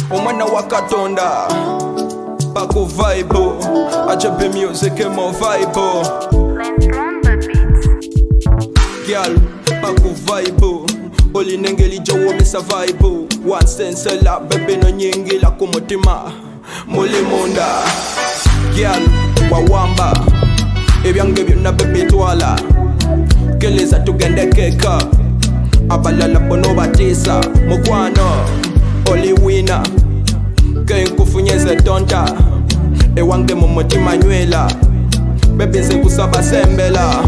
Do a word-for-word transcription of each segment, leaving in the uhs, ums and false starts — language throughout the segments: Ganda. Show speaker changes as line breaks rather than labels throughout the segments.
omwana wa Katonda Paco vibe, ajabe music emo vibe. Girl, Paco vibe, oli nengeli jowo mesa vibe. One sense la bebe no nyingi la kumutima muli munda. Girl, wawamba ebyange byonna bebe twala keleza tugende keka abalala bono batisa mukwano oli wina kenkufunyeze tonta ewange mu mutima nywela bebe nze kusaba sembela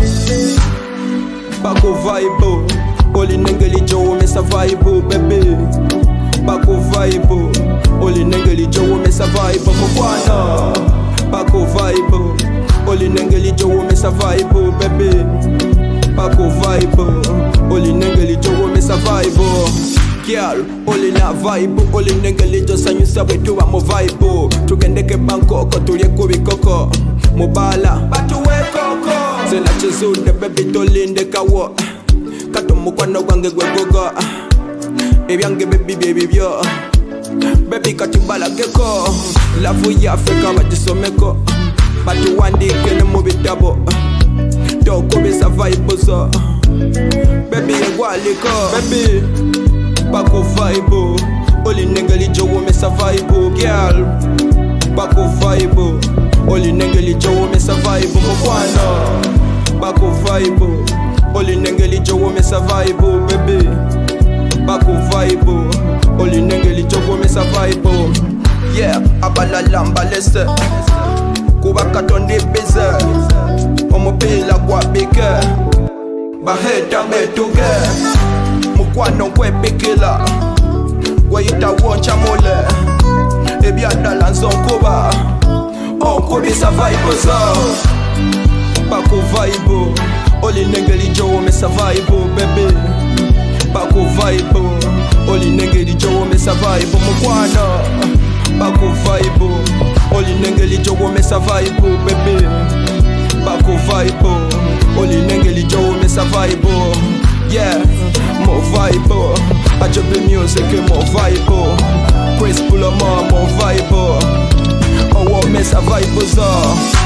Paco vibe oli nengeli jowo mesa vibe bebe Paco vibe oli nengeli jowo mesa vibe mukwano Paco vibe oli nengeli jowo mesa vibe bebe Paco vibe oli nengeli jowo mesa vibe. Girl, oli na vibe, oli nengeli jo sanyusa wetu wa mo vibe. Tugendeke Bangkok, tulye kubikoko mubala batuwe koko zena chizude baby tolinde kawo kato mukwano gwange gwegogo ebyange baby baby byo baby katubala keko lavu ya Afrika batisomeko batuwandike ne mu bitabo tokubisa vibe zo baby ngwaliko baby Paco vibe oli nengeli jowo mesa vibe. Girl, Paco vibe oli nengeli jowo mesa vibe mukwano Paco vibe oli nengeli jowo mesa vibe baby Paco vibe oli nengeli jowo mesa vibe. Yeah, abalala mbalese kuba Katonda bize omupila kwa bike baheta betuge mukwano kwepikila gweyita woncha mole ebyadala nzonkuba okubisa vibe zo Paco vibe oli nengeli jowo mesa vibe bebe Paco vibe oli nengeli jowo mesa vibe mukwano Paco vibe oli nengeli jowo mesa vibe bebe Paco vibe oli nengeli jowo mesa vibe. Yeah, more vibe, ajabe music more vibe. Praise pull more more vibe. Oh, what mess a vibe zo